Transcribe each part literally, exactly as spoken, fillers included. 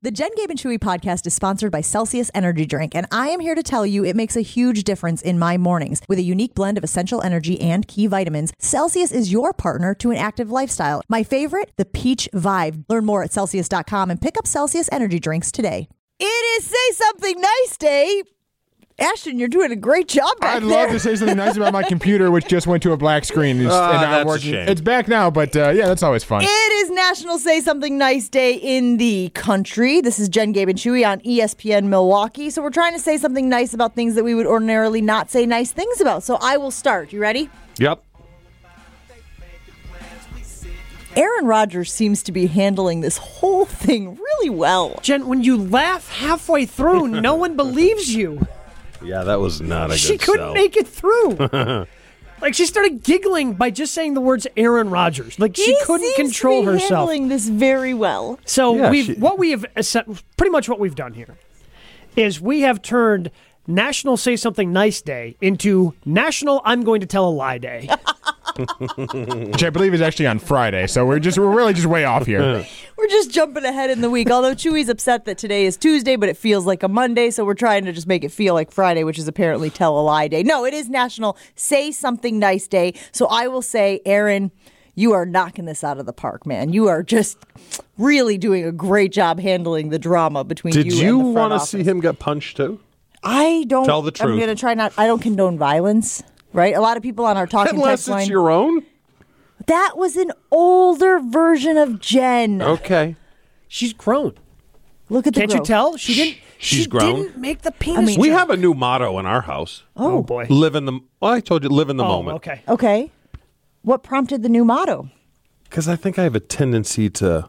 The Jen, Gabe, and Chewy podcast is sponsored by Celsius Energy Drink, and I am here to tell you it makes a huge difference in my mornings. With a unique blend of essential energy and key vitamins, Celsius is your partner to an active lifestyle. My favorite, the Peach Vibe. Learn more at Celsius dot com and pick up Celsius Energy Drinks today. It is Say Something Nice Day. Ashton, you're doing a great job back I'd there. love to say something nice about my computer, which just went to a black screen. It's, Ah, and not that's a working. shame. It's back now, but uh, yeah, that's always fun. It is National Say Something Nice Day in the country. This is Jen, Gabe, and Chewy on E S P N Milwaukee. So we're trying to say something nice about things that we would ordinarily not say nice things about. So I will start. You ready? Yep. Aaron Rodgers seems to be handling this whole thing really well. Jen, when you laugh halfway through, no one believes you. Yeah, that was not a good She couldn't sell. make it through. Like, she started giggling by just saying the words Aaron Rodgers. Like, she he couldn't seems control to be herself. handling this very well. So Yeah, we've she- what we have pretty much what we've done here is we have turned National Say Something Nice Day into National I'm Going to Tell a Lie Day. Which I believe is actually on Friday, so we're just we're really just way off here. We're just jumping ahead in the week. Although Chewy's upset that today is Tuesday, but it feels like a Monday, so we're trying to just make it feel like Friday, which is apparently Tell a Lie Day. No, it is National Say Something Nice Day. So I will say, Aaron, you are knocking this out of the park, man. You are just really doing a great job handling the drama between Did you, you and the front want to office. see him get punched too? I don't. Tell the I'm truth. going to try not. I don't condone violence. Right? A lot of people on our talking Unless text line. it's your own? That was an older version of Jen. Okay. She's grown. Look at the Can't you growth. tell? She didn't. She's she grown. didn't make the penis. mean- We joke. have a new motto in our house. Oh boy. Live in the, well, I told you, live in the Oh, moment. okay. Okay. What prompted the new motto? Because I think I have a tendency to.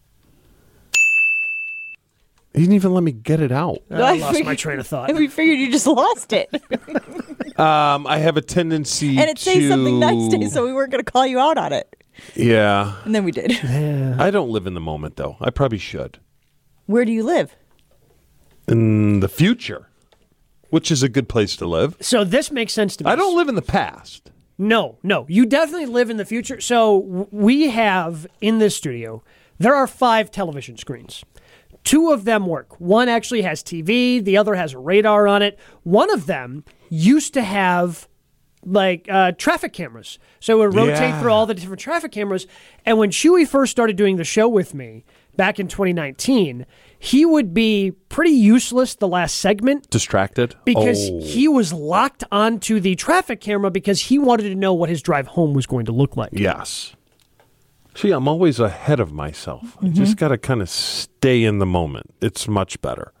He didn't even let me get it out. I lost my train of thought. We figured you just lost it. Um, I have a tendency And it to. says something nice day, so we weren't going to call you out on it. Yeah. And then we did. I don't live in the moment, though. I probably should. Where do you live? In the future, which is a good place to live. So this makes sense to me. I don't live in the past. No, no. You definitely live in the future. So w- we have in this studio, there are five television screens. Two of them work. One actually has T V. The other has a radar on it. One of them used to have like uh, traffic cameras. So it would rotate Yeah. through all the different traffic cameras. And when Chewy first started doing the show with me back in twenty nineteen, he would be pretty useless the last segment Distracted? because Oh. he was locked onto the traffic camera because he wanted to know what his drive home was going to look like. Yes. See, I'm always ahead of myself. I just got to kind of stay in the moment. It's much better.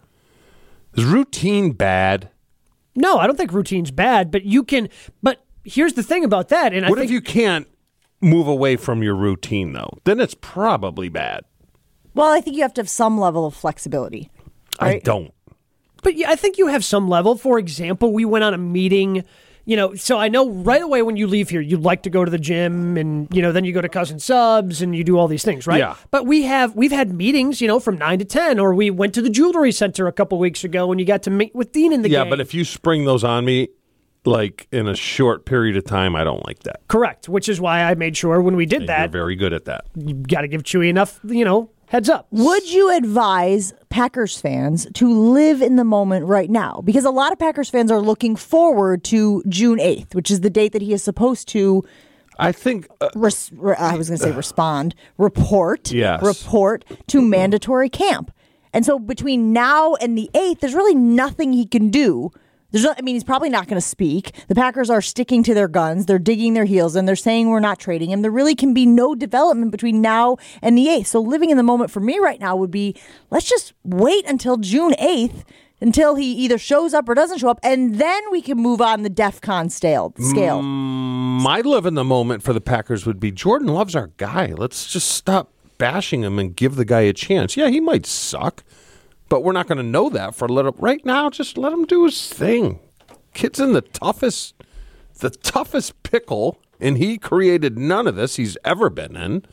Is routine bad? No, I don't think routine's bad, but you can. But here's the thing about that, and I What think if you can't move away from your routine, though? Then it's probably bad. Well, I think you have to have some level of flexibility. I Right. don't. But yeah, I think you have some level. For example, we went on a meeting. You know, so I know right away when you leave here, you like to go to the gym, and you know, then you go to Cousin Subs, and you do all these things, right? Yeah. But we have we've had meetings, you know, from nine to ten, or we went to the jewelry center a couple weeks ago, and you got to meet with Dean in the Yeah, gang. but if you spring those on me, like in a short period of time, I don't like that. Correct, which is why I made sure when we did And that, You're very good at that. you got to give Chewy enough, you know, heads up. Would you advise Packers fans to live in the moment right now? Because a lot of Packers fans are looking forward to June eighth, which is the date that he is supposed to, I think uh, res- re- I was going to say respond, report, Yes. report to mandatory camp. And so between now and the eighth, there's really nothing he can do. There's no, I mean, he's probably not going to speak. The Packers are sticking to their guns. They're digging their heels and they're saying we're not trading him. There really can be no development between now and the eighth. So living in the moment for me right now would be, let's just wait until June eighth until he either shows up or doesn't show up. And then we can move on the DEFCON scale. scale. my live in the moment for the Packers would be Jordan Love's our guy. Let's just stop bashing him and give the guy a chance. Yeah, he might suck, but we're not going to know that for a little. Right now, just let him do his thing. Kid's in the toughest, the toughest pickle, and he created none of this he's ever been in.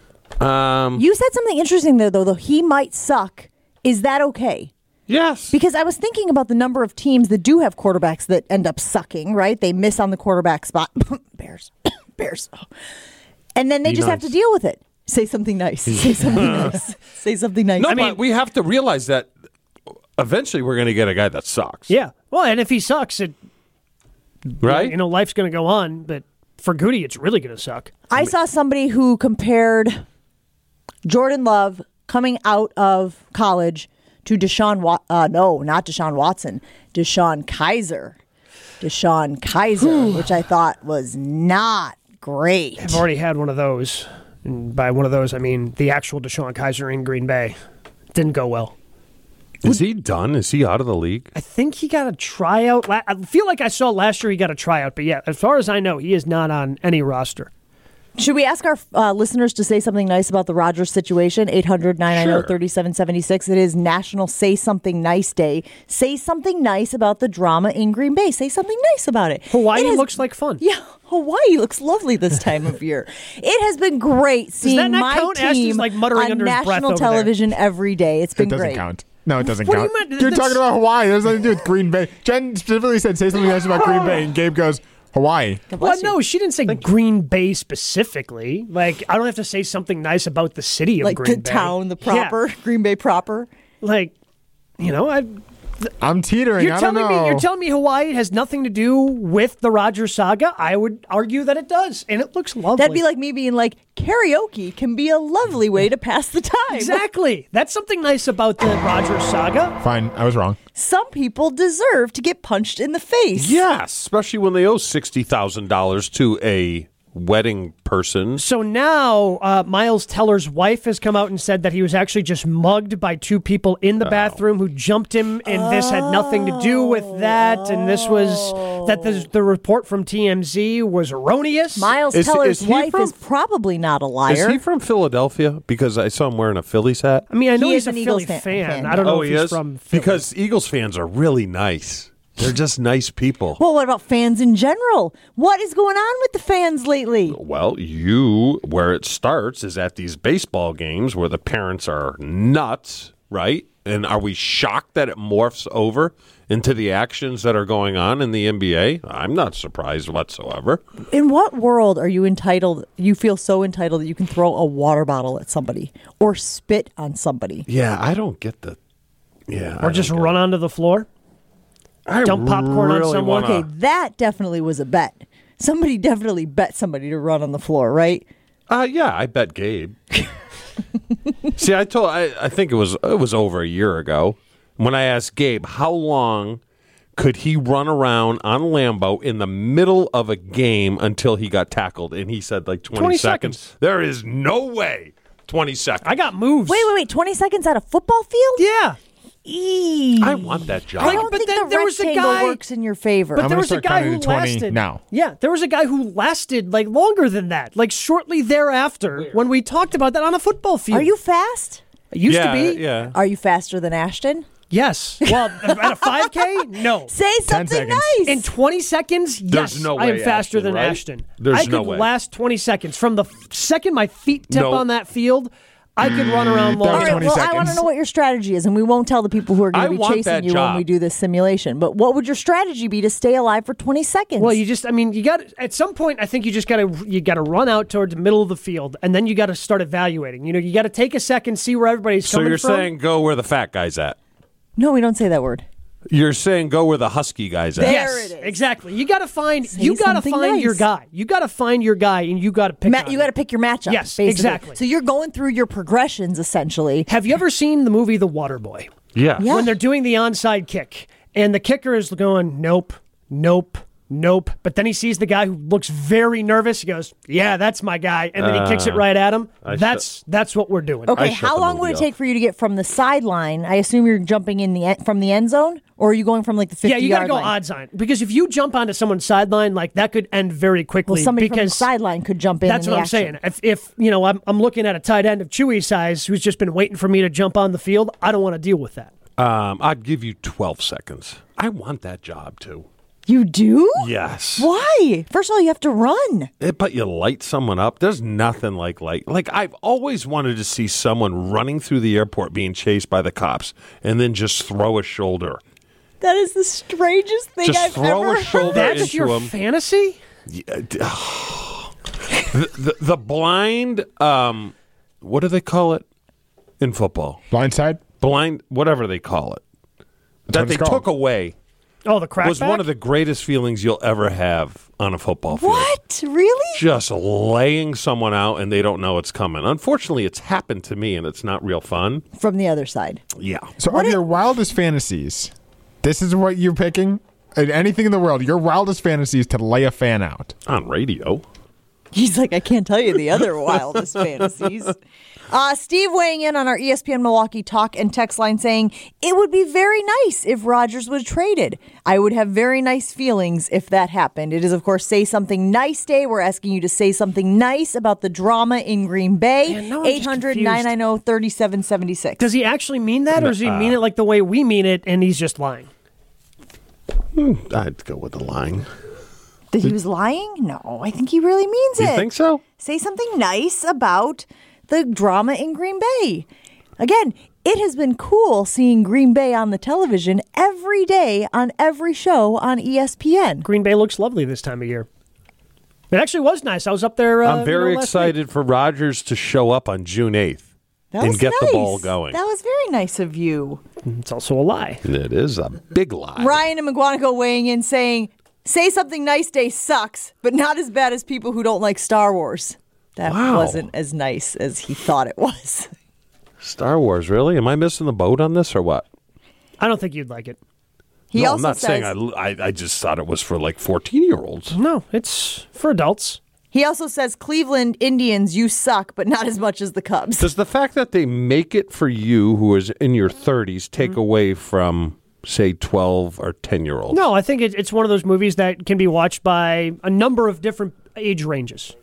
Um, You said something interesting there, though, though. He might suck. Is that okay? yes. Because I was thinking about the number of teams that do have quarterbacks that end up sucking, right? They miss on the quarterback spot. Bears. Bears. Oh. And then they Be just have nice. to deal with it. Say something nice. Say something nice. Say something nice. No, I mean- but we have to realize that eventually we're going to get a guy that sucks. Yeah. Well, and if he sucks, it Right? you know, life's going to go on. But for Goody, it's really going to suck. I saw somebody who compared Jordan Love coming out of college to Deshaun Wa- uh, no, not Deshaun Watson, Deshaun Kaiser. Deshaun Kaiser, which I thought was not great. I've already had one of those. And by one of those, I mean the actual Deshaun Kaiser in Green Bay. Didn't go well. Is he done? Is he out of the league? I think he got a tryout. La- I feel like I saw last year he got a tryout. But yeah, as far as I know, he is not on any roster. Should we ask our uh, listeners to say something nice about the Rodgers situation? eight hundred, nine nine zero, three seven seven six. It is National Say Something Nice Day. Say something nice about the drama in Green Bay. Say something nice about it. Hawaii It has- looks like fun. Yeah, Hawaii looks lovely this time of year. It has been great seeing that not my count? Ashton's, team like, muttering on under his breath national over there. television every day. It's been It doesn't great. count. No, it doesn't What do you count. mean? You're That's- talking about Hawaii. There's nothing to do with Green Bay. Jen specifically said, say something nice about Green Bay, and Gabe goes, Hawaii. Well, no, she didn't say Green Bay specifically. Like, I don't have to say something nice about the city of Like Green the Bay. town, the Yeah. proper, Green Bay proper. Like, you know, I. I'm teetering. You're I don't telling know. me you're telling me Hawaii has nothing to do with the Rodgers saga? I would argue that it does, and it looks lovely. That'd be like me being like, karaoke can be a lovely way to pass the time. exactly. That's something nice about the Rodgers saga. Fine, I was wrong. Some people deserve to get punched in the face. Yes, especially when they owe sixty thousand dollars to a wedding person. So now uh, Miles Teller's wife has come out and said that he was actually just mugged by two people in the bathroom who jumped him, and this had nothing to do with that, and this was that the, the report from T M Z was erroneous. Miles Is- Teller's is he wife from- is probably not a liar. Is he from Philadelphia? Because I saw him wearing a Phillies hat. I mean, I know He he's is a an Philly Eagles fan. fan- fan. I don't know oh, if he he's is? from Philly. Because Eagles fans are really nice. They're just nice people. Well, what about fans in general? What is going on with the fans lately? Well, you, where it starts is at these baseball games where the parents are nuts, right? And are we shocked that it morphs over into the actions that are going on in the N B A? I'm not surprised whatsoever. In what world are you entitled? You feel so entitled that you can throw a water bottle at somebody or spit on somebody. Yeah, I don't get the. Yeah, or just run onto the floor. dump popcorn on someone. Okay, that definitely was a bet. Somebody definitely bet somebody to run on the floor, right? Uh, yeah, I bet Gabe. See, I told I, I think it was it was over a year ago when I asked Gabe how long could he run around on Lambeau in the middle of a game until he got tackled, and he said like twenty, twenty seconds. seconds. There is no way twenty seconds. I got moves. Wait, wait, wait. twenty seconds at a football field? Yeah. Eee. I want that job. I don't But think then the there was a rectangle guy- works in your favor. But I'm there gonna was a start guy counting who to twenty lasted. now. Yeah, there was a guy who lasted like longer than that, like shortly thereafter when we talked about that on a football field. Are you fast? It used yeah, to be. yeah. Are you faster than Ashton? Yes. Well, at a five K, no. Say something seconds. nice. In twenty seconds, There's yes, no I am way, faster Ashton, than right? Ashton. There's I no could way. last twenty seconds. From the f- second my feet tip No. on that field, I could run around That All was long. right, twenty well, I want to seconds. know what your strategy is, and we won't tell the people who are going I to be want chasing that you job. when we do this simulation. But what would your strategy be to stay alive for twenty seconds? Well, you just, I mean, you got at some point, I think you just got to, you got to run out towards the middle of the field, and then you got to start evaluating. You know, you got to take a second, see where everybody's So coming you're from. saying go where the fat guy's at. no, we don't say that word. You're saying go where the husky guy's at. There yes, it is. exactly. You got to find, Say you got to something find your nice. guy. You got to find your guy, and you got to pick. Ma- on you him. got to pick your matchup. Yes, basically. exactly. So you're going through your progressions essentially. Have you ever seen the movie The Waterboy? Yeah. Yeah. When they're doing the onside kick, and the kicker is going, nope, nope, nope. But then he sees the guy who looks very nervous. He goes, yeah, that's my guy. And then he kicks it right at him. I That's that's what we're doing. Okay, I shut how the long would movie it off. take for you to get from the sideline? I assume you're jumping in the en- from the end zone, or are you going from like the fifty Yeah, you got to yard go line? odds on. Because if you jump onto someone's sideline, like that could end very quickly. Well, somebody from the because sideline could jump in. That's in what the I'm action. saying. If, if you know, I'm, I'm looking at a tight end of Chewy's size who's just been waiting for me to jump on the field, I don't want to deal with that. Um, I'd give you twelve seconds. I want that job too. You do? Yes. Why? First of all, you have to run. Eh, But you light someone up. There's nothing like light. Like I've always wanted to see someone running through the airport being chased by the cops and then just throw a shoulder. That is the strangest thing Just I've throw ever a shoulder heard. That's into your him. fantasy? Yeah, d- the, the, the blind um, what do they call it in football? Blindside? Blind, whatever they call it. That what they it's called. took away Oh, the crackback? was one of the greatest feelings you'll ever have on a football field. What? Really? Just laying someone out and they don't know it's coming. Unfortunately, it's happened to me and it's not real fun. From the other side. Yeah. So of your wildest fantasies, this is what you're picking? And anything in the world, your wildest fantasy is to lay a fan out. On radio. He's like, I can't tell you the other wildest fantasies. Uh, Steve weighing in on our E S P N Milwaukee talk and text line saying, it would be very nice if Rodgers was traded. I would have very nice feelings if that happened. It is, of course, Say Something Nice Day. We're asking you to say something nice about the drama in Green Bay. Man, no, I'm just eight hundred, nine nine zero, three seven seven six. Does he actually mean that, or does he mean it like the way we mean it, and he's just lying? I'd go with the line. That he was lying? No, I think he really means You it. think so? Say something nice about the drama in Green Bay. Again, it has been cool seeing Green Bay on the television every day on every show on E S P N. Green Bay looks lovely this time of year. It actually was nice. I was up there. Uh, I'm very you know, last excited week. for Rodgers to show up on June eighth That and was get nice. the ball going. That was very nice of you. It's also a lie. It is a big lie. Ryan and McGuanago weighing in saying, Say Something Nice Day sucks, but not as bad as people who don't like Star Wars. That Wow. wasn't as nice as he thought it was. Star Wars, really? Am I missing the boat on this or what? I don't think you'd like it. He no, also I'm not says, saying I, I. I just thought it was for like fourteen-year-olds. No, it's for adults. He also says, Cleveland Indians, you suck, but not as much as the Cubs. Does the fact that they make it for you, who is in your thirties, take Mm-hmm. away from, say, twelve or ten-year-olds? No, I think it, it's one of those movies that can be watched by a number of different age ranges.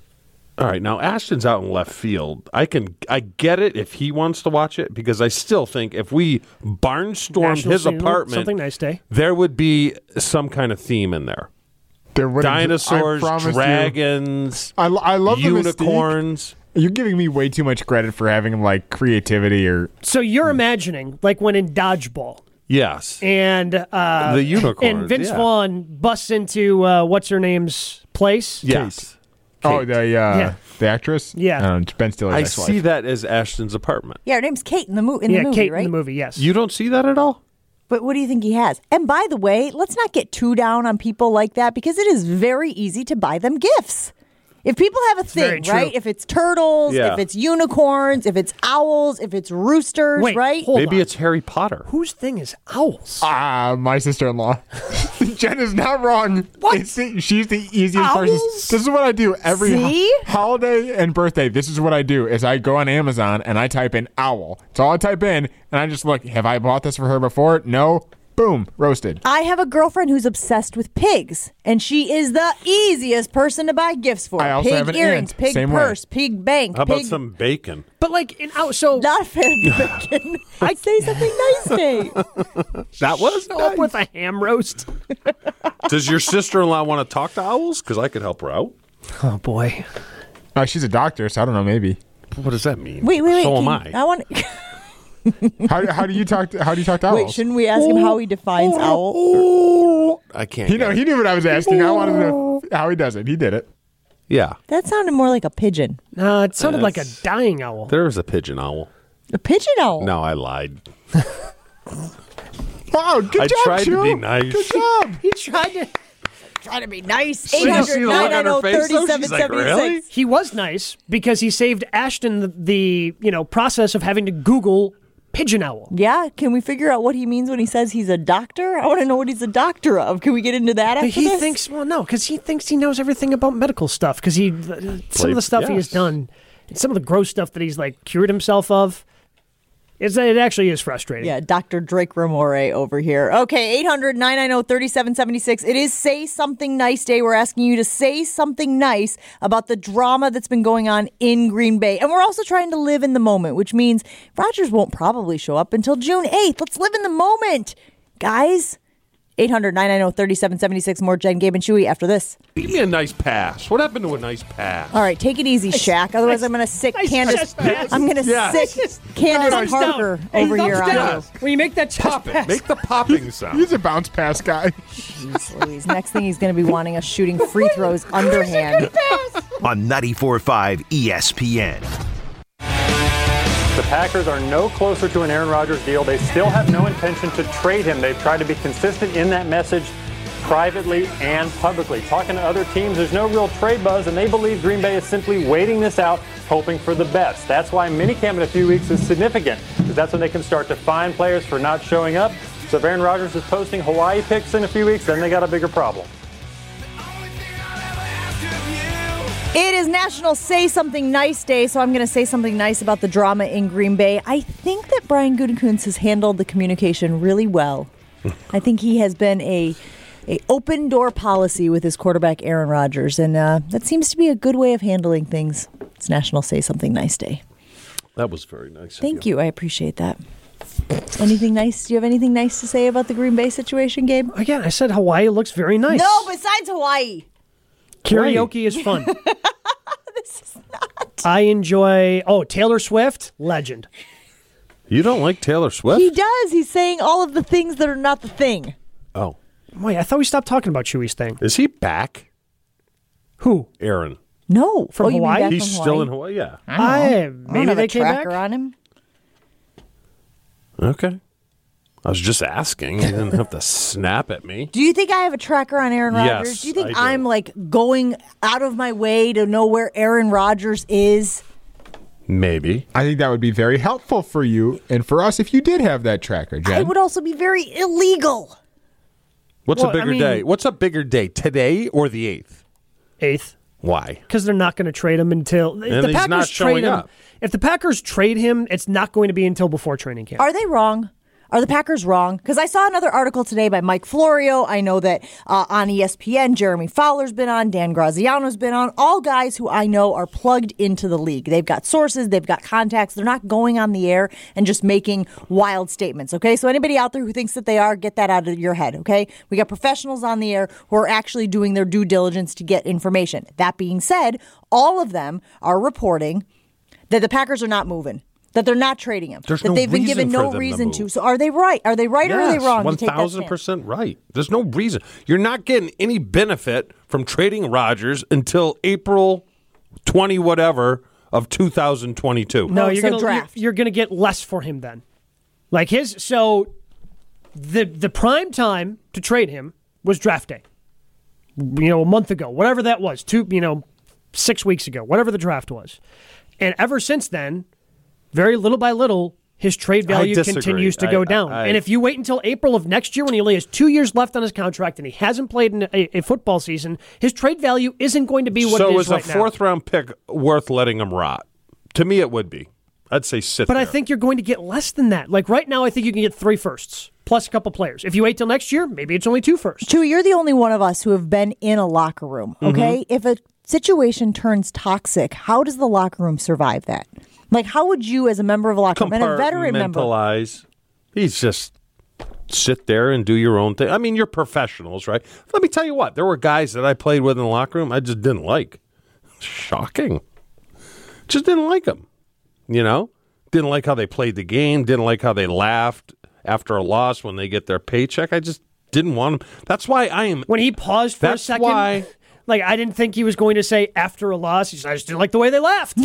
All right, now Ashton's out in left field. I can, I get it if he wants to watch it, because I still think if we barnstormed National his Scene- apartment, Something Nice Day. there would be some kind of theme in there. There wouldn't- Dinosaurs, I promise you. dragons, I, I love the mystique. unicorns. You're giving me way too much credit for having like creativity or So you're imagining, like when in Dodgeball, Yes. and uh, The unicorns, and Vince yeah. Vaughn busts into uh, what's her name's place. Yes. oh Kate. the uh, Yeah. the actress. Yeah. I don't know, Ben Stiller's I ex-wife. see that as Ashton's apartment. Yeah, her name's Kate in the, mo- in yeah, the movie, Kate right? in the movie. Yes. You don't see that at all? But what do you think he has? And by the way, let's not get too down on people like that because it is very easy to buy them gifts. If people have a very thing, true. right? If it's turtles, Yeah. if it's unicorns, if it's owls, if it's roosters, Wait, right? hold Maybe on. it's Harry Potter. Whose thing is owls? Ah, my sister-in-law. Jen is not wrong. What? It's the- she's the easiest person. Owls? This is what I do every ho- See? holiday and birthday. This is what I do: is I go on Amazon and I type in owl. That's all I type in, and I just look. Have I bought this for her before? No. Boom, roasted. I have a girlfriend who's obsessed with pigs, and she is the easiest person to buy gifts for. I also pig have an earrings, aunt. pig Same way. purse, pig bank, How about pig. some bacon? But like in owl, so Not a fan of bacon. I say something nice, Dave. That was show up with a ham roast. Does your sister-in-law want to talk to owls? Because I could help her out. Oh boy. Uh, she's a doctor, so I don't know. Maybe. What does that mean? Wait, wait, wait. So can am you- I. I want. How, how do you talk? To, how do you talk to owls? Wait, shouldn't we ask him how he defines owl? I can't. He get know it. he knew what I was asking. I wanted to know how he does it. He did it. Yeah. That sounded more like a pigeon. No, it sounded like a That's- dying owl. There is a pigeon owl. A pigeon owl. No, I lied. Wow, good I job, tried to be Chew. nice. Good job. He tried to. Trying to be nice. you eight see hundred, the look on nine nine zero, her face, though? thirty-seven She's like, really? seventy-six. He was nice because he saved Ashton the, the you know process of having to Google pigeon owl. Yeah, can we figure out what he means when he says he's a doctor? I want to know what he's a doctor of. Can we get into that after But he this? thinks well, no, because he thinks he knows everything about medical stuff. Because he uh, some of the stuff he has yes. done, and some of the gross stuff that he's like cured himself of. It's, it actually is frustrating. Yeah, Doctor Drake Ramore over here. Okay, eight hundred, nine nine zero, thirty-seven seventy-six. It is Say Something Nice Day. We're asking you to say something nice about the drama that's been going on in Green Bay. And we're also trying to live in the moment, which means Rodgers won't probably show up until June eighth. Let's live in the moment, guys. eight hundred, nine nine zero, thirty-seven seventy-six. More Jen, Gabe, and Chewy after this. Give me a nice pass. What happened to a nice pass? All right, take it easy, Shaq. Otherwise, nice- I'm going to sick nice Candace. chest pass. I'm going to Yes. sick Candace Thumbs down. Parker Hey, over thumbs here on down. you. When you make that chest Pop it. pass. Make the popping sound. He's a bounce pass guy. Jeez Louise. Next thing he's going to be wanting us shooting free throws underhand. on ninety-four point five E S P N. The Packers are no closer to an Aaron Rodgers deal. They still have no intention to trade him. They've tried to be consistent in that message privately and publicly. Talking to other teams, there's no real trade buzz, and they believe Green Bay is simply waiting this out, hoping for the best. That's why minicamp in a few weeks is significant, because that's when they can start to fine players for not showing up. So if Aaron Rodgers is posting Hawaii picks in a few weeks, then they got a bigger problem. It is National Say Something Nice Day, so I'm going to say something nice about the drama in Green Bay. I think that Brian Gutekunst has handled the communication really well. I think he has been a a open door policy with his quarterback Aaron Rodgers, and uh, that seems to be a good way of handling things. It's National Say Something Nice Day. That was very nice. Thank you. you. I appreciate that. Anything nice? Do you have anything nice to say about the Green Bay situation, Gabe? Again, I said Hawaii looks very nice. No, besides Hawaii. Karaoke is fun. This is not. I enjoy, oh, Taylor Swift, legend. You don't like Taylor Swift? He does. He's saying all of the things that are not the thing. Oh. Wait, I thought we stopped talking about Chewy's thing. Is he back? Who? Aaron. No. From oh, you mean Hawaii? back He's from still Hawaii? in Hawaii, yeah. I don't know. I, I don't maybe have they a came tracker back? on him. Okay. I was just asking. You didn't have to snap at me. Do you think I have a tracker on Aaron Rodgers? Yes, do you think I do. I'm like going out of my way to know where Aaron Rodgers is? Maybe. I think that would be very helpful for you and for us if you did have that tracker, Jen. It would also be very illegal. What's Well, a bigger I mean- day? What's a bigger day, today or the eighth? Eighth. Why? Because they're not going to trade him until if And the he's Packers not showing trade him. up. If the Packers trade him, it's not going to be until before training camp. Are they wrong? Are the Packers wrong? Because I saw another article today by Mike Florio. I know that uh, on E S P N, Jeremy Fowler's been on, Dan Graziano's been on, all guys who I know are plugged into the league. They've got sources, they've got contacts. They're not going on the air and just making wild statements, okay? So anybody out there who thinks that they are, get that out of your head, okay? We got professionals on the air who are actually doing their due diligence to get information. That being said, all of them are reporting that the Packers are not moving. That they're not trading him. There's that no they've been reason given for no them to reason move. to. So are they right? Are they right or are they wrong? one to take that thousand stand? percent right. There's no reason. You're not getting any benefit from trading Rodgers until April twentieth, whatever, of two thousand twenty-two. No, Oh, you're so gonna draft. You're, you're gonna get less for him then. Like his so the the prime time to trade him was draft day. You know, a month ago, whatever that was, two you know, six weeks ago, whatever the draft was. And ever since then, very little by little, his trade value disagree. continues to I- go I- down. I- and if you wait until April of next year when he only has two years left on his contract and he hasn't played in a, a football season, his trade value isn't going to be what so it is is right a now. fourth round pick worth letting him rot? To me, it would be. I'd say sit But there. I think you're going to get less than that. Like right now, I think you can get three firsts plus a couple players. If you wait till next year, maybe it's only two firsts. Chewy, you're the only one of us who have been in a locker room, okay? Mm-hmm. If a situation turns toxic, how does the locker room survive that? Like, how would you, as a member of a locker room and a veteran member, compartmentalize. He's just sit there and do your own thing. I mean, you're professionals, right? Let me tell you what. There were guys that I played with in the locker room I just didn't like. Shocking. Just didn't like them. You know? Didn't like how they played the game. Didn't like how they laughed after a loss when they get their paycheck. I just didn't want them. That's why I am. When he paused for That's a second, why- like I didn't think he was going to say after a loss. He said, I just didn't like the way they laughed.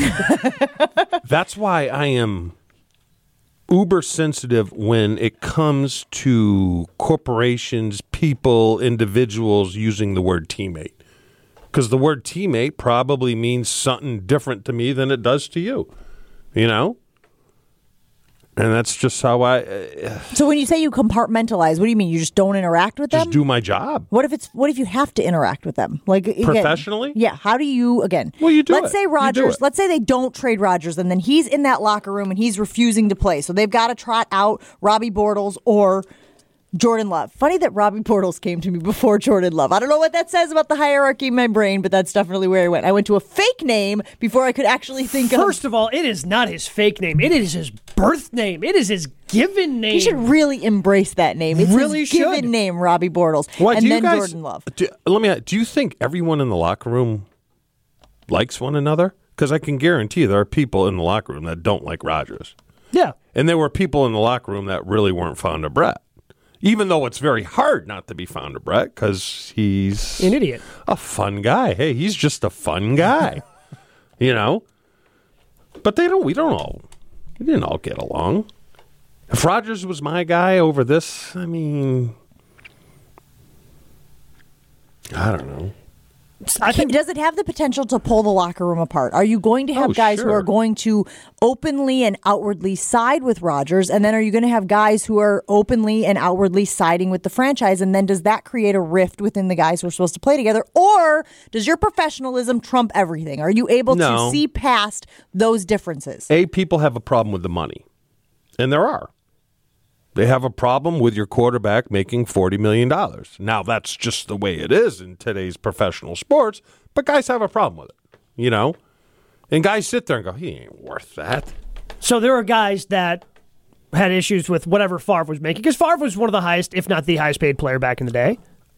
That's why I am uber sensitive when it comes to corporations, people, individuals using the word teammate. Because the word teammate probably means something different to me than it does to you. You know? And that's just how I uh, so when you say you compartmentalize, what do you mean? You just don't interact with just them? do my job. What if it's what if you have to interact with them? Like again, Professionally? Yeah. How do you again? Well, you do Let's it. say You do Rodgers. it. Let's say they don't trade Rodgers, and then he's in that locker room and he's refusing to play. So they've got to trot out Robbie Bortles or Jordan Love. Funny that Robbie Bortles came to me before Jordan Love. I don't know what that says about the hierarchy in my brain, but that's definitely where I went. I went to a fake name before I could actually think First of. of all, it is not his fake name. It is his birth name. It is his given name. He should really embrace that name. It's Really his given should. name, Robbie Bortles, Why, and do you then guys, Jordan Love. Do, let me. Do you think everyone in the locker room likes one another? Because I can guarantee there are people in the locker room that don't like Rodgers, Yeah. and there were people in the locker room that really weren't fond of Brett. Even though it's very hard not to be fond of Brett because he's An idiot. a fun guy. Hey, he's just a fun guy, you know. But they don't. We don't all. We didn't all get along. If Rodgers was my guy over this, I mean, I don't know. I think Does it have the potential to pull the locker room apart? Are you going to have Oh, guys who sure. are going to openly and outwardly side with Rodgers, and then are you going to have guys who are openly and outwardly siding with the franchise, and then does that create a rift within the guys who are supposed to play together, or does your professionalism trump everything? Are you able No. to see past those differences? A, people have a problem with the money, and there are. They have a problem with your quarterback making forty million dollars. Now, that's just the way it is in today's professional sports, but guys have a problem with it, you know? And guys sit there and go, he ain't worth that. so. There are guys that had issues with whatever Favre was making because Favre was one of the highest, if not the highest paid player back in the day.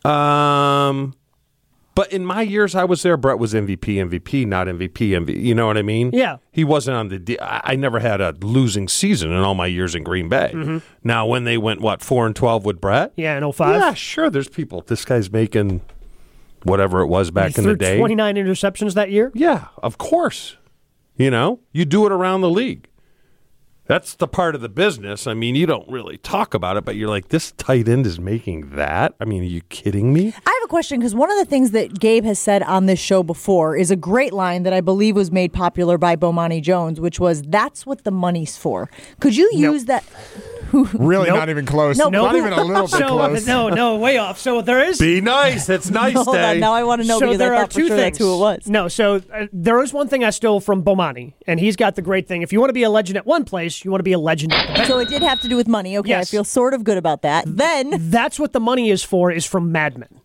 Um, but in my years I was there, Brett was M V P, M V P, not M V P, M V P. You know what I mean? Yeah. He wasn't on the de- I I never had a losing season in all my years in Green Bay. Mm-hmm. Now, when they went, what, four and twelve with Brett? Yeah, in oh five. Yeah, sure. There's people. This guy's making whatever it was back He in the threw day. twenty-nine interceptions that year. Yeah, of course. You know, you do it around the league. That's the part of the business. I mean, you don't really talk about it, but you're like, this tight end is making that? I mean, are you kidding me? I have a question because one of the things that Gabe has said on this show before is a great line that I believe was made popular by Bomani Jones, which was, "That's what the money's for." Could you use that? Really Nope. not even close. Nope. Not even a little bit So close. no, no, way off. So there is. Be nice. It's nice Hold day. on, now I want to know so because there I are thought for two sure things. that's who it was. No, so uh, there is one thing I stole from Bomani, and he's got the great thing. If you want to be a legend at one place, you want to be a legend at the next. So it did have to do with money. Okay, Yes. I feel sort of good about that. Then, That's what the money is for. Is from Mad Men,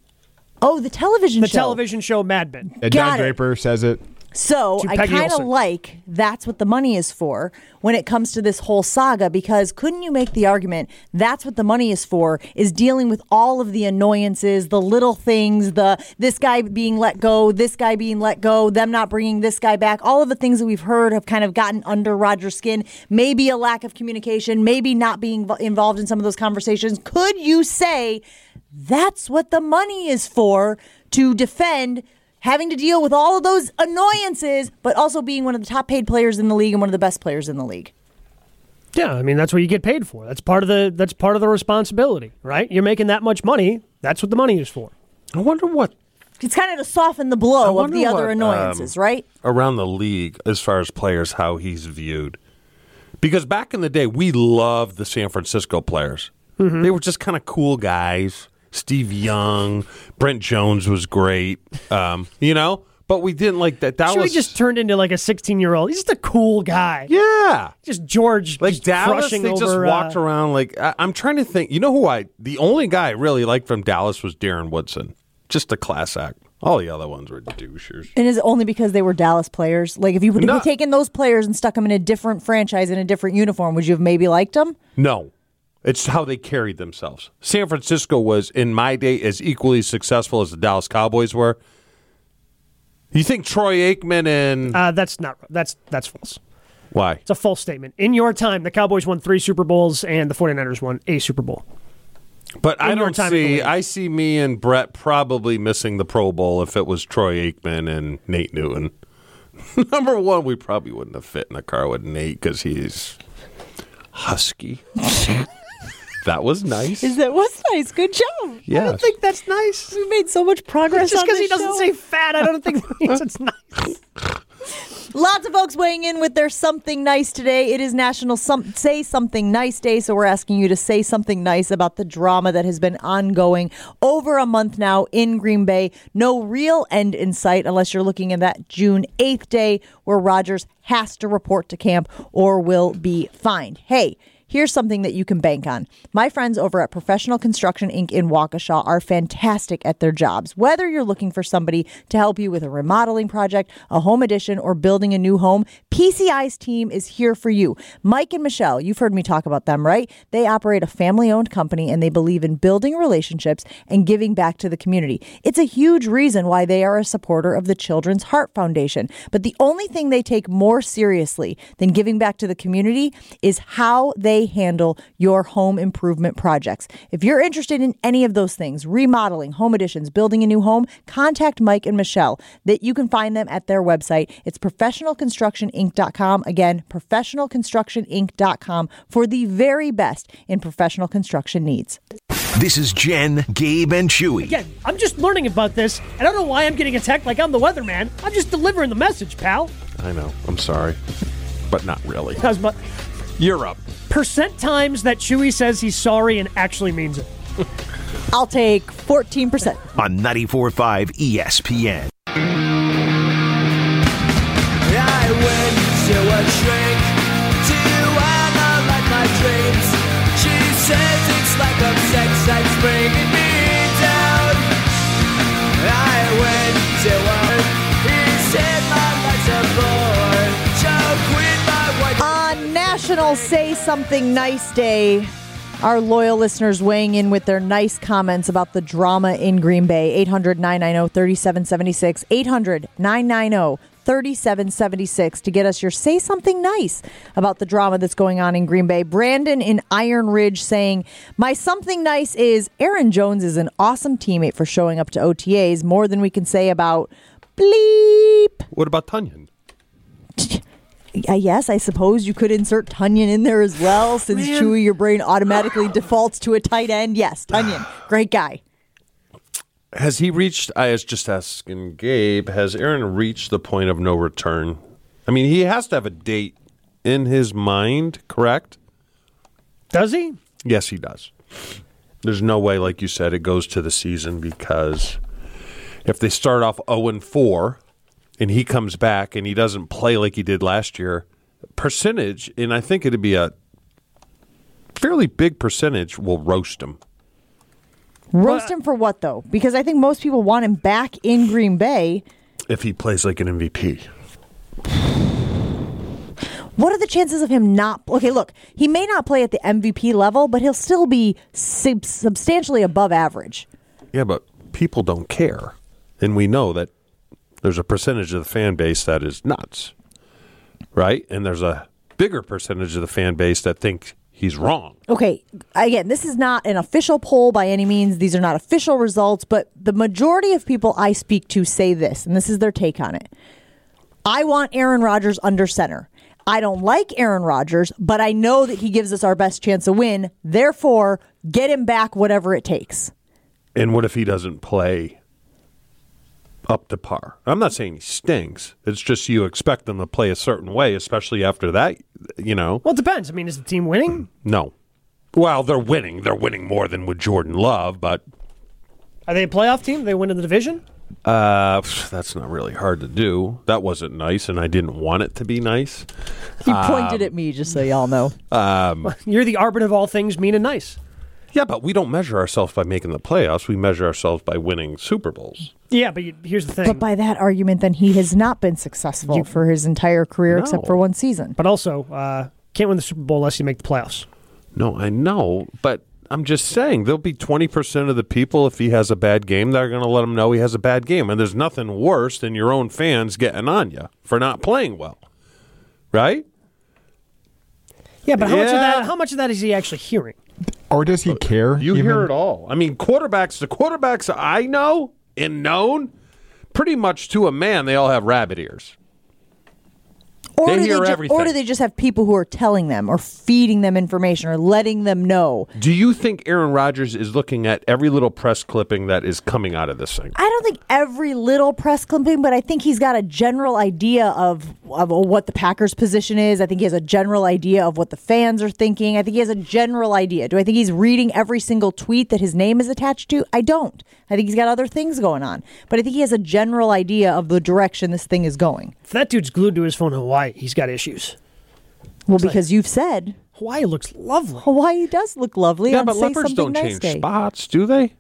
oh, the television the show. television show Mad Men. And Got Don it. Draper says it. So To I Peggy kind of Olson. like that's what the money is for when it comes to this whole saga, because couldn't you make the argument that's what the money is for is dealing with all of the annoyances, the little things, the this guy being let go, this guy being let go, them not bringing this guy back, all of the things that we've heard have kind of gotten under Rodgers' skin, maybe a lack of communication, maybe not being vo- involved in some of those conversations. Could you say that's what the money is for, to defend having to deal with all of those annoyances, but also being one of the top paid players in the league and one of the best players in the league? Yeah, I mean that's what you get paid for. That's part of the that's part of the responsibility, right? You're making that much money. That's what the money is for. I wonder what It's kind of to soften the I blow of wonder the other what, annoyances, um, right? around the league as far as players, how he's viewed. Because back in the day, we loved the San Francisco players. Mm-hmm. They were just kind of cool guys. Steve Young, Brent Jones was great, um, you know. But we didn't like that. Dallas Sure, he just turned into like a sixteen-year-old. He's just a cool guy. yeah, Just George, like just Dallas. crushing They over, just walked uh, around like I, I'm trying to think. You know who I? The only guy I really liked from Dallas was Darren Woodson. Just a class act. All the other ones were douchers. And is it only because they were Dallas players? Like, if you would No. have taken those players and stuck them in a different franchise in a different uniform, would you have maybe liked them? No. It's how they carried themselves. San Francisco was, in my day, as equally successful as the Dallas Cowboys were. You think Troy Aikman and... Uh, that's not. That's that's false. why? It's a false statement. In your time, the Cowboys won three Super Bowls and the 49ers won a Super Bowl. But I in your don't time in the see... league. I see me and Brett probably missing the Pro Bowl if it was Troy Aikman and Nate Newton. Number one, we probably wouldn't have fit in a car with Nate because he's husky. That was nice. Is that was nice? Good job. Yes. I don't think that's nice. We made so much progress. Just on because he this doesn't show. say fat, I don't think that means it's nice. Lots of folks weighing in with their something nice today. It is National Some- Say Something Nice Day, so we're asking you to say something nice about the drama that has been ongoing over a month now in Green Bay. No real end in sight unless you're looking at that June eighth day where Rodgers has to report to camp or will be fined. Hey, here's something that you can bank on. My friends over at Professional Construction Incorporated in Waukesha are fantastic at their jobs. Whether you're looking for somebody to help you with a remodeling project, a home addition, or building a new home, P C I's team is here for you. Mike and Michelle, you've heard me talk about them, right? They operate a family-owned company, and they believe in building relationships and giving back to the community. It's a huge reason why they are a supporter of the Children's Heart Foundation. But the only thing they take more seriously than giving back to the community is how they they handle your home improvement projects. If you're interested in any of those things, remodeling, home additions, building a new home, contact Mike and Michelle. That you can find them at their website. It's professional construction inc dot com. Again, professional construction inc dot com for the very best in professional construction needs. This is Jen, Gabe, and Chewy. Again, I'm just learning about this. I don't know why I'm getting attacked like I'm the weatherman. I'm just delivering the message, pal. I know. I'm sorry. But not really. How's my You're up. percent times that Chewy says he's sorry and actually means it? I'll take fourteen percent. On ninety-four point five E S P N. I went to a shrink to analyze my dreams. She says it's like a sex that's bringing me down. I went to her. He said my life's a bore. Choke with my wife. On National Say Something Nice Day, our loyal listeners weighing in with their nice comments about the drama in Green Bay. eight hundred nine nine zero three seven seven six. eight hundred nine nine zero three seven seven six to get us your Say Something Nice about the drama that's going on in Green Bay. Brandon in Iron Ridge saying, my something nice is Aaron Jones is an awesome teammate for showing up to O T As. More than we can say about bleep. What about Tunyon? Uh, yes, I suppose you could insert Tunyon in there as well, since Man. Chewy, your brain automatically defaults to a tight end. Yes, Tunyon, great guy. Has he reached, I was just asking Gabe, has Aaron reached the point of no return? I mean, he has to have a date in his mind, correct? Does he? Yes, he does. There's no way, like you said, it goes to the season, because if they start off oh and four and he comes back and he doesn't play like he did last year, percentage, and I think it'd be a fairly big percentage, will roast him. Roast him for what, though? Because I think most people want him back in Green Bay. If he plays like an M V P. What are the chances of him not? Okay, look, he may not play at the M V P level, but he'll still be sub- substantially above average. Yeah, but people don't care. And we know that there's a percentage of the fan base that is nuts, right? And there's a bigger percentage of the fan base that think he's wrong. Okay, again, this is not an official poll by any means. These are not official results, but the majority of people I speak to say this, and this is their take on it. I want Aaron Rodgers under center. I don't like Aaron Rodgers, but I know that he gives us our best chance to win. Therefore, get him back whatever it takes. And what if he doesn't play up to par? I'm not saying he stinks. It's just you expect them to play a certain way, especially after that, you know. Well, it depends. I mean, is the team winning? No. Well, they're winning. They're winning more than with Jordan Love, but Are they a playoff team? They win in the division? uh, that's not really hard to do. That wasn't nice, and I didn't want it to be nice. He pointed at me, just so y'all know. You're the arbiter of all things mean and nice. Yeah, but we don't measure ourselves by making the playoffs. We measure ourselves by winning Super Bowls. Yeah, but you, here's the thing. But by that argument, then he has not been successful You- for his entire career No. except for one season. But also, uh, can't win the Super Bowl unless you make the playoffs. No, I know, but I'm just saying there'll be twenty percent of the people, if he has a bad game, that are going to let him know he has a bad game. And there's nothing worse than your own fans getting on you for not playing well. Right? Yeah, but how much of Yeah. that? How much of that is he actually hearing? Or does he care? You even? hear it all. I mean, quarterbacks, the quarterbacks I know and known, pretty much to a man, they all have rabbit ears. Or They do hear they ju- everything. Or do they just have people who are telling them or feeding them information or letting them know? Do you think Aaron Rodgers is looking at every little press clipping that is coming out of this thing? I don't think every little press clipping, but I think he's got a general idea of, of what the Packers' position is. I think he has a general idea of what the fans are thinking. I think he has a general idea. Do I think he's reading every single tweet that his name is attached to? I don't. I think he's got other things going on. But I think he has a general idea of the direction this thing is going. If that dude's glued to his phone in Hawaii, he's got issues. Well, because you've said Hawaii looks lovely. Hawaii does look lovely. Yeah, on but Say leopards Something don't Nice change Day. spots, do they?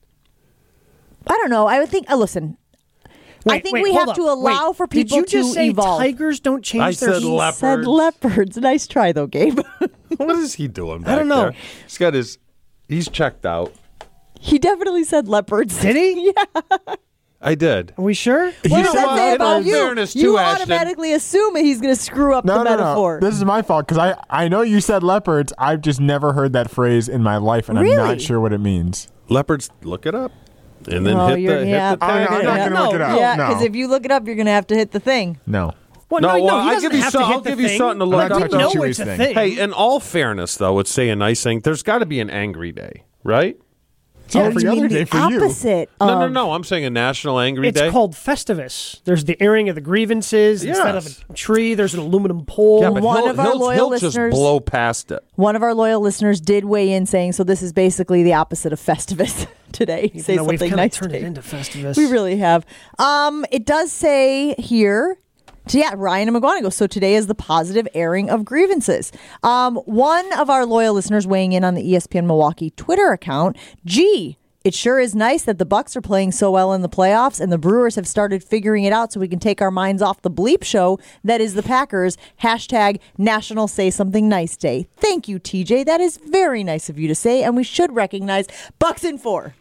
I don't know. I would think. Uh, listen, I Wait, think wait, we hold have up. to allow Wait, for people Did you just to say evolve. tigers don't change I their said spots? leopard. Said leopards. Nice try, though, Gabe. What is he doing back I don't know. there? He's got his, he's checked out. He definitely said leopards. Did he? Yeah. I did. Are we sure? What You does know that what? say In about all you? fairness, you too, Ashton. automatically assume that he's going to screw up No, the no, metaphor. no. This is my fault because I, I know you said leopards. I've just never heard that phrase in my life, and I'm Really? not sure what it means. Leopards, look it up. And then Oh, hit you're- the, yeah. hit the Oh, no, tag. I'm in. not going to No, look it up. yeah, no. because if you look it up, you're going to have to hit the thing. no. Well, No, no, no, well, he I'll doesn't give you have some- to hit I'll the give you thing. something to I'm look not We touching know Chewy's it's a thing. thing. Hey, in all fairness, though, would say a nice thing. There's got to be an angry day, right? It's every you other mean day the for you. opposite No, no, of- no. I'm saying a national angry It's day. called Festivus. There's the airing of the grievances. Instead of Yes. a tree, there's an aluminum pole. yeah, but One he'll, of our he'll, loyal he'll just listeners- blow past it. One of our loyal listeners did weigh in saying, so this is basically the opposite of Festivus today. Even Say though we've something kinda nice. turned Dave. it into Festivus. We really have. Um, it does say here, so yeah, Ryan and McGonigal. So today is the positive airing of grievances. Um, one of our loyal listeners weighing in on the E S P N Milwaukee Twitter account, Gee, it sure is nice that the Bucks are playing so well in the playoffs and the Brewers have started figuring it out so we can take our minds off the bleep show that is the Packers. Hashtag National Say Something Nice Day. Thank you, T J. That is very nice of you to say, and we should recognize Bucks in four.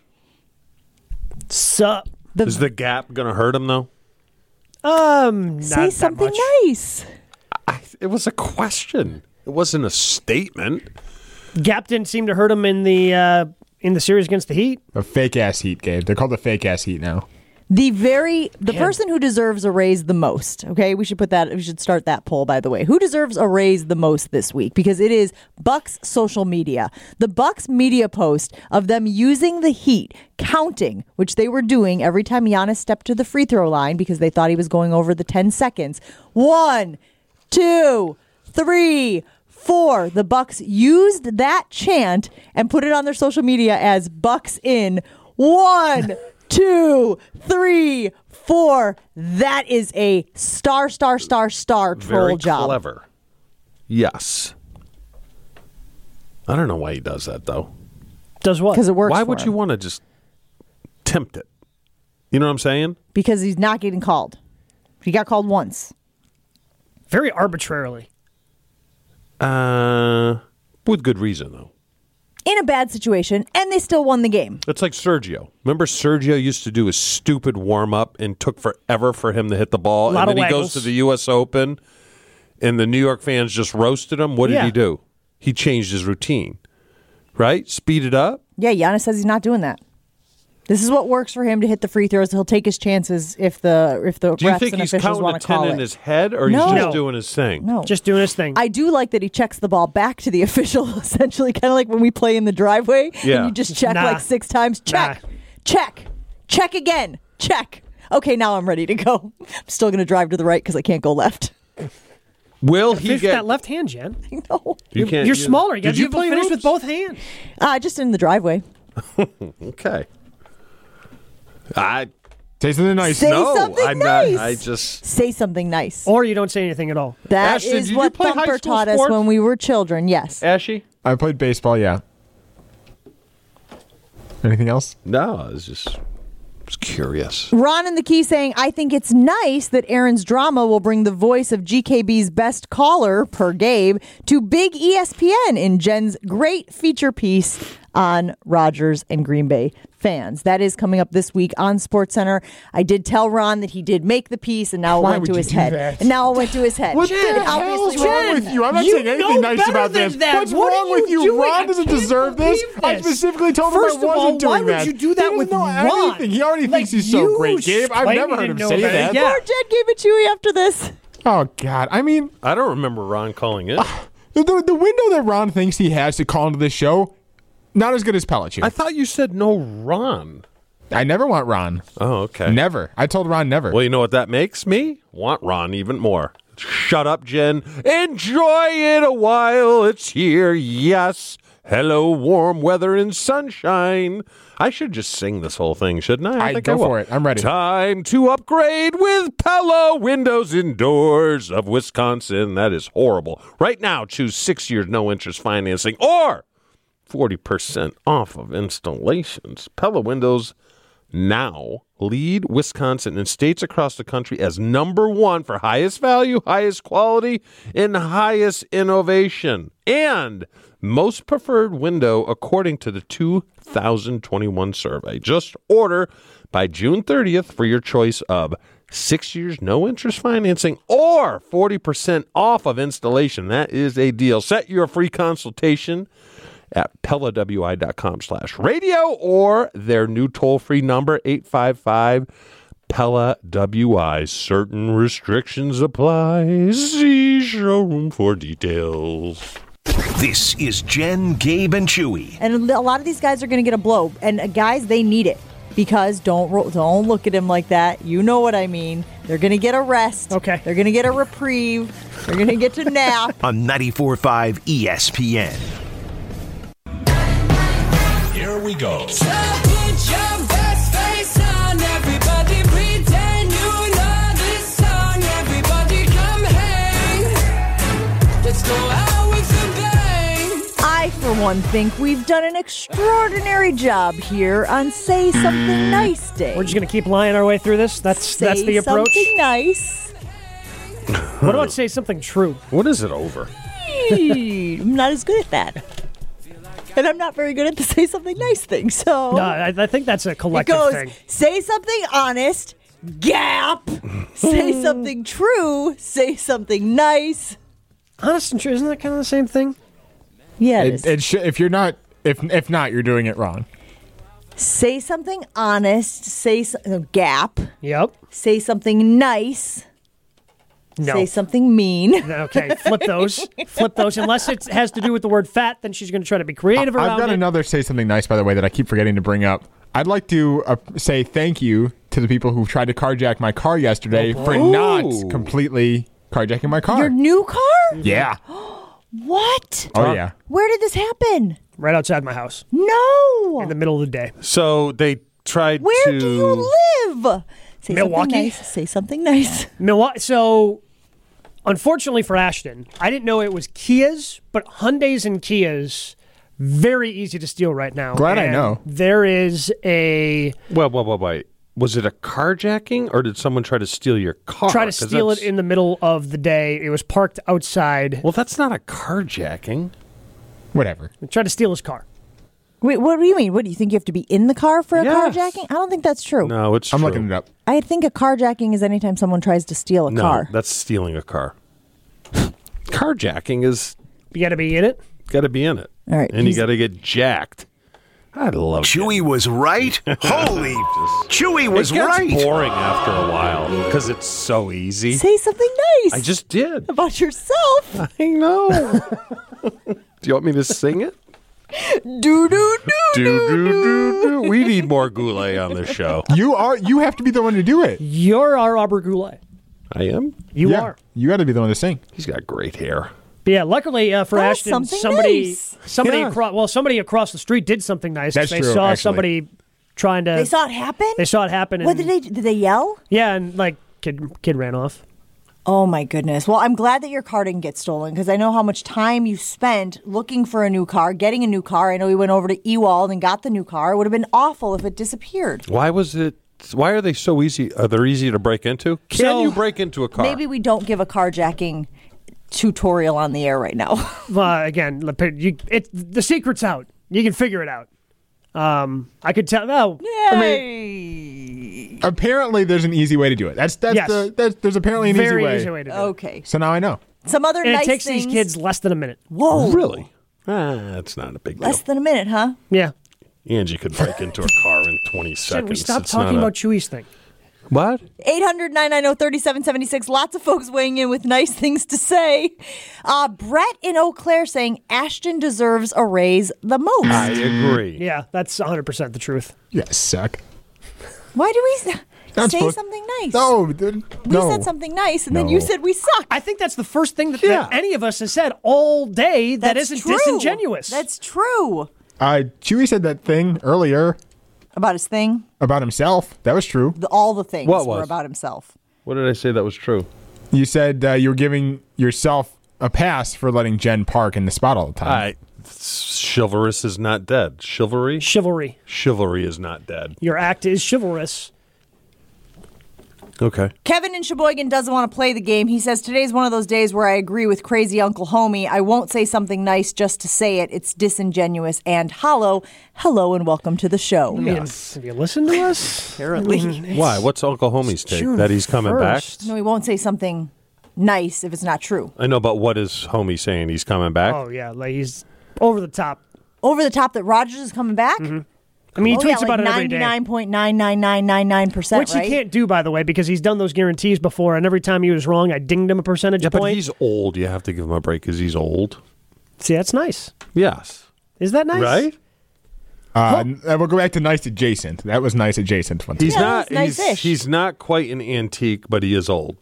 Sup? The, Is the gap going to hurt him, though? Um, not say that something much. nice. I, it was a question. It wasn't a statement. Gap didn't seem to hurt him in the uh, in the series against the Heat. A fake ass heat, Gabe. They're called the fake ass heat now. The very the Yeah. person who deserves a raise the most. Okay, we should put that. We should start that poll. By the way, who deserves a raise the most this week? Because it is Bucks social media. The Bucks media post of them using the Heat counting, which they were doing every time Giannis stepped to the free throw line because they thought he was going over the ten seconds. One, two, three. Four, the Bucks used that chant and put it on their social media as Bucks in. One, two, three, four. That is a star, star, star, star troll Very job. clever. Yes. I don't know why he does that, though. Does what? Because it works. Why for would him. you want to just tempt it? You know what I'm saying? Because he's not getting called. He got called once. Very arbitrarily. Uh, with good reason, though. In a bad situation, and they still won the game. It's like Sergio. Remember Sergio used to do a stupid warm-up and took forever for him to hit the ball. A lot and then of he goes waggles. to the U S Open, and the New York fans just roasted him. What did Yeah. he do? He changed his routine, right? Speed it up. Yeah, Giannis says he's not doing that. This is what works for him to hit the free throws. He'll take his chances if the if the Do you refs think and he's officials counting want to to ten call in it. his head, or No. he's just No. doing his thing? No, Just doing his thing. I do like that he checks the ball back to the official, essentially, kind of like when we play in the driveway. Yeah. And you just check Nah. like six times. Check, Nah. check, check again, check. Okay, now I'm ready to go. I'm still going to drive to the right because I can't go left. Will he Finish get? that left hand, Jen. No, You can't. You're you- smaller. You got Did to you play finish hoops? with both hands. uh, just in the driveway. Okay. I Say something nice. Say no. something I'm nice. not. I just. Say something nice. Or you don't say anything at all. That Ashton, is did you what play high Thumper school taught us sports? when we were children. Yes. Ashy. I played baseball, yeah. Anything else? No, I was just. Was curious. Ron in the Key saying, I think it's nice that Aaron's drama will bring the voice of G K B's best caller, per Gabe, to big E S P N in Jen's great feature piece on Rodgers and Green Bay fans. That is coming up this week on SportsCenter. I did tell Ron that he did make the piece, and now it Why went would to you his do head. that? And now it went to his head. What the And hell obviously is wrong Ron- with you? I'm not You saying anything know nice better about than this. that. What's What wrong are you with you? doing? Ron I doesn't can't deserve this. believe I this. specifically told First him of I wasn't all, doing why would that. you do that he with doesn't know Ron? anything. He already Like, thinks he's so you great, Gabe. I've claim never you heard him didn't say know better. that. Yeah. Poor Jed gave it Chewy after this. Oh, God. I mean, I don't remember Ron calling it. the, the, the window that Ron thinks he has to call into this show, not as good as Pelichu. I thought you said no Ron. I never want Ron. Oh, okay. Never. I told Ron never. Well, you know what that makes me? Want Ron even more. Shut up, Jen. Enjoy it a while. It's here. Yes. Hello, warm weather and sunshine. I should just sing this whole thing, shouldn't I? I, I- think go I will. for it. I'm ready. Time to upgrade with Pella Windows and Doors of Wisconsin. That is horrible. Right now, choose six years no interest financing or forty percent off of installations. Pella Windows now lead Wisconsin and states across the country as number one for highest value, highest quality, and highest innovation, and most preferred window according to the two thousand twenty-one survey. Just order by June thirtieth for your choice of six years, no interest financing, or forty percent off of installation. That is a deal. Set your free consultation at PellaWI.com slash radio or their new toll-free number, eight five five PellaWI. Certain restrictions apply. See showroom for details. This is Jen, Gabe, and Chewy. And a lot of these guys are going to get a blow. And uh, guys, they need it. Because don't ro- don't look at him like that. You know what I mean. They're going to get a rest. Okay. They're going to get a reprieve. They're going to get to nap. On ninety-four point five E S P N. Here we go. So put your best face on, everybody pretend you know this song. Everybody come hang. Let's go out with a bang. I, for one, think we've done an extraordinary job here on Say Something Nice Day. We're just going to keep lying our way through this? That's Say that's the approach? something nice. What about say something true? What is it over? I'm not as good at that. And I'm not very good at the say something nice thing, so... No, I, I think that's a it collective goes, thing. say something honest, gap. Say something true, say something nice. Honest and true, isn't that kind of the same thing? Yeah, it It, is. it sh- if you're not, if if not, you're doing it wrong. Say something honest, say so- no, gap. Yep. Say something nice, No. say something mean. Okay, flip those. Flip those. Unless it has to do with the word fat, then she's going to try to be creative around I've got it. another say something nice, by the way, that I keep forgetting to bring up. I'd like to uh, say thank you to the people who tried to carjack my car yesterday for not Ooh. completely carjacking my car. Your new car? yeah. What? Oh, yeah. Where did this happen? Right outside my house No. in the middle of the day. So they tried Where to... do you live? Say Milwaukee? something nice. Say something nice. Milwaukee. So, unfortunately for Ashton, I didn't know it was Kias, but Hyundais and Kias, very easy to steal right now. Glad I And know. There is a Well, well, well, wait. Was it a carjacking, or did someone try to steal your car? try to 'Cause steal it that's- in the middle of the day. It was parked outside. Well, that's not a carjacking. Whatever. Tried to steal his car. Wait, what do you mean? What do you think you have to be in the car for a Yes. carjacking? I don't think that's true. No, it's I'm true. looking it up. I think a carjacking is anytime someone tries to steal a No, car. that's stealing a car. Carjacking is You got to be in it. got to be in it. All right, And you he's- got to get jacked. I love Chewy was right. Holy, Chewy was it gets right. boring after a while because it's so easy. Say something nice I just did. about yourself. I know. Do you want me to sing it? do do do. Do, do, do, do. We need more Goulet on this show. You are. You have to be the one to do it. You're our Aubrey Goulet. I am. You yeah. are. You got to be the one to sing. He's got great hair. But yeah, luckily uh, for That's Ashton, something somebody, nice. somebody Yeah. across, well, somebody across the street did something nice. That's they true, saw actually. somebody trying to. They saw it happen? They saw it happen. And, What did they did they yell? Yeah, and like kid, kid ran off. Oh my goodness. Well, I'm glad that your car didn't get stolen because I know how much time you spent looking for a new car, getting a new car. I know we went over to Ewald and got the new car. It would have been awful if it disappeared. Why was it? Why are they so easy? Are they easy to break into? Can So- you break into a car? Maybe we don't give a carjacking tutorial on the air right now. Uh, again, you, it, the secret's out. You can figure it out. Um, I could tell. No, I mean, Apparently, there's an easy way to do it. That's that's Yes. the that's, there's apparently an very easy way. easy way to do it. Okay. So now I know. Some other And nice it takes things. these kids less than a minute. Whoa. Really? Ah, that's not a big deal. Less than a minute, huh? Yeah. Angie could break into a car in twenty seconds. Should we stop It's talking not a- about Chewy's thing? What? eight hundred, nine nine zero, three seven seven six. Lots of folks weighing in with nice things to say. Uh, Brett in Eau Claire saying Ashton deserves a raise the most. I agree. Yeah, that's one hundred percent the truth. You guys suck. Why do we s- Not say supposed- something nice? No, dude, We no. said something nice, and then No. you said we suck. I think that's the first thing that, Yeah. that any of us has said all day that That's isn't true. disingenuous. That's true. Uh, Chewy said that thing earlier About his thing, about himself. That was true. the, all the things What were was? about himself. What did I say that was true? You said uh, you were giving yourself a pass for letting Jen park in the spot all the time. I Chivalrous is not dead. Chivalry? Chivalry. Chivalry is not dead. Your act is chivalrous. Okay. Kevin in Sheboygan doesn't want to play the game. He says, today's one of those days where I agree with crazy Uncle Homie. I won't say something nice just to say it. It's disingenuous and hollow. Hello and welcome to the show. I mean, have you listened to us? Apparently. I mean, it's Why? What's Uncle Homie's take? June That he's coming first. back? No, he won't say something nice if it's not true. I know, but what is Homie saying? He's coming back? Oh, yeah. Like he's over the top. Over the top that Rogers is coming back? Mm-hmm. I mean, he oh, tweets yeah, about like it every day. ninety-nine point nine nine nine nine nine percent, Which right? he can't do, by the way, because he's done those guarantees before, and every time he was wrong, I dinged him a percentage Yeah, but point. he's old. You have to give him a break because he's old. See, that's nice. Yes. Is that nice? Right? Uh, n- We'll go back to nice adjacent. That was nice adjacent. One He's Yeah, not. that's He's, nice-ish. he's not quite an antique, but he is old.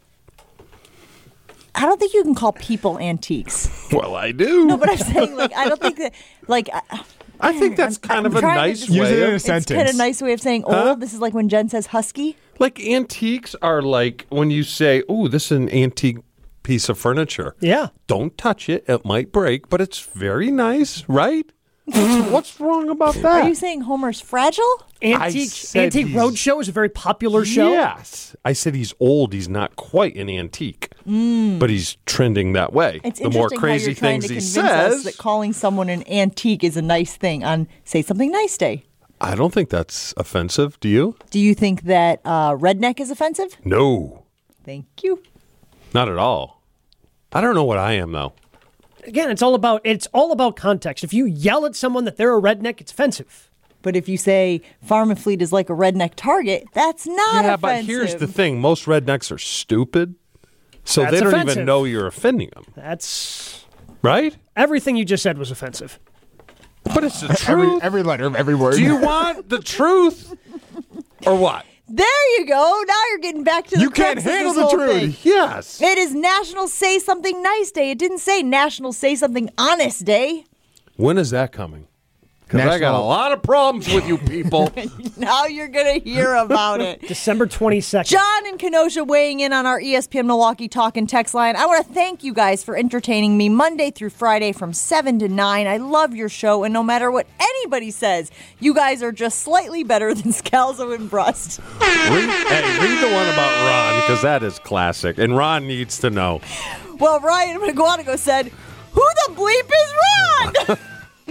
I don't think you can call people antiques. Well, I do. No, but I'm saying, like, I don't think that, like, I- I think that's I'm- kind I'm of a trying to nice just- Use it way. in a Of, it's kind of sentence. a nice way of saying old. Huh? This is like when Jen says husky. like antiques are like when you say, "Oh, this is an antique piece of furniture." Yeah. Don't touch it; it might break, but it's very nice, right? What's, what's wrong about that? Are you saying Homer's fragile? Antique, said Antique he's- Roadshow is a very popular show. Yes, I said he's old. He's not quite an antique, but he's trending that way. It's the more interesting crazy how you're trying things to he convince us says, that calling someone an antique is a nice thing on Say Something Nice Day. I don't think that's offensive. Do you? Do you think that uh, redneck is offensive? No, Thank you. not at all. I don't know what I am though. Again, it's all about it's all about context. If you yell at someone that they're a redneck, it's offensive. But if you say Farm and Fleet is like a redneck Target, that's not Yeah, offensive. but here's the thing: most rednecks are stupid, so That's they don't offensive. even know you're offending them, That's right? everything you just said was offensive. But it's the Every, truth. every letter of every word. Do you want the truth or what? There you go. Now you're getting back to the You can't crux of handle this the whole truth. thing. Yes. It is National Say Something Nice Day. It didn't say National Say Something Honest Day. When is that coming? Because I got a National- lot of problems with you people. Now you're going to hear about it. December twenty-second. John and Kenosha weighing in on our E S P N Milwaukee Talk and Text line. I want to thank you guys for entertaining me Monday through Friday from seven to nine. I love your show, and no matter what anybody says, you guys are just slightly better than Scalzo and Brust. read, hey, read the one about Ron because that is classic, and Ron needs to know. Well, Ryan McGuanago said, who the bleep is Ron?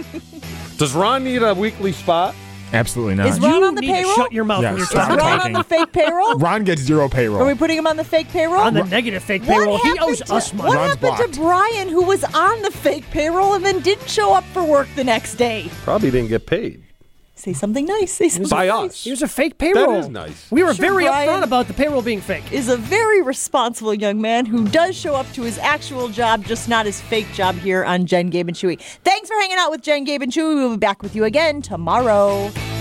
Does Ron need a weekly spot? Absolutely not. Is Ron You on the need payroll? to shut your mouth Yes. when you're Is Stop talking. Ron on talking. the fake payroll? Ron gets zero payroll. Are we putting him on the fake payroll? On the negative fake What payroll, he happened owes to, us money. What Ron's happened blocked. to Brian, who was on the fake payroll and then didn't show up for work the next day? Probably didn't get paid. Say something nice. Say something By nice. us. He was a fake payroll. is nice. We were Sure, very Brian. upfront about the payroll being fake. Is a very responsible young man who does show up to his actual job, just not his fake job here on Jen, Gabe, and Chewy. Thanks for hanging out with Jen, Gabe, and Chewy. We'll be back with you again tomorrow.